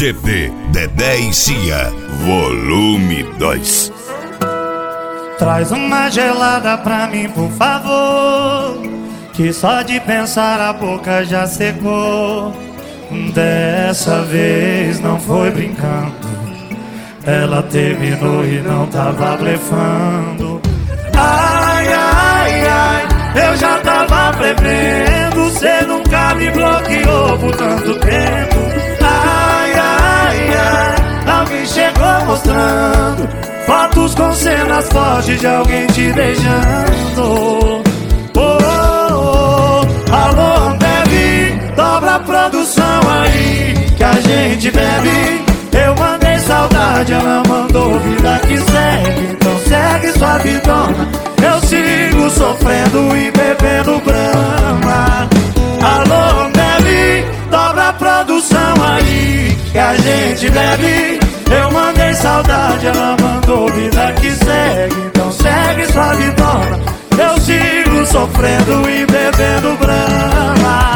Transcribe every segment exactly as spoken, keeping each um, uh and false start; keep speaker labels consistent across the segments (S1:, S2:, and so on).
S1: C D Dedé e Cia, volume dois.
S2: Traz uma gelada pra mim, por favor, que só de pensar a boca já secou. Dessa vez não foi brincando, ela terminou e não tava blefando. Ai, ai, ai, eu já tava prevendo, cê nunca me bloqueou por tanto tempo. Ai, ai, ai, alguém chegou mostrando fotos com cenas fortes de alguém te beijando. Oh, oh, oh, alô, bebe, dobra a produção aí que a gente bebe. Eu mandei saudade, ela mandou vida que segue, então segue sua vidona. Eu sigo sofrendo e bebendo brama. Alô, bebe, dobra a produção aí que a gente bebe. Eu mandei saudade, ela mandou vida que segue, então segue sua vidona. Eu sigo sofrendo e bebendo brama.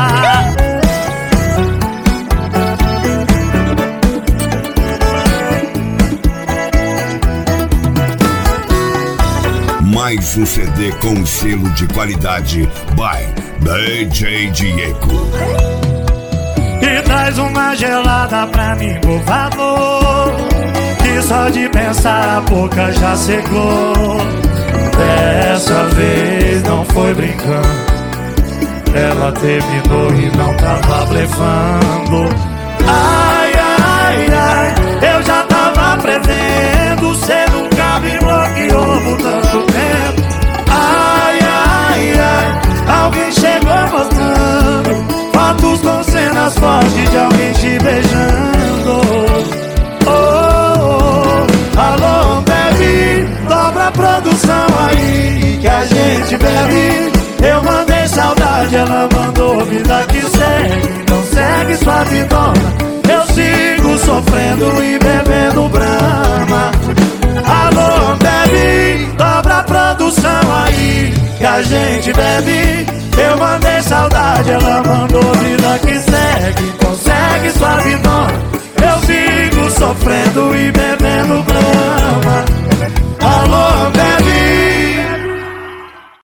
S1: Mais um C D com selo de qualidade by D J Diego.
S2: E traz uma gelada pra mim, por favor, que só de pensar a boca já secou. Dessa vez não foi brincando, ela terminou e não tava blefando. Ai, ai, ai, eu já tava prevendo, cê nunca me bloqueou por tanto tempo. Ai, ai, ai, alguém chegou mostrando fotos com cenas fortes de alguém te beijando. Oh, oh, oh, alô, bebe, dobra a produção aí que a gente bebe. Eu mandei saudade, ela mandou vida que segue, então segue sua vidona. Eu sigo sofrendo e bebendo brama. Alô, bebe, dobra a produção aí que a gente bebe. Eu mandei saudade, ela mandou vida que segue, então segue sua vidona. Eu sigo sofrendo e bebendo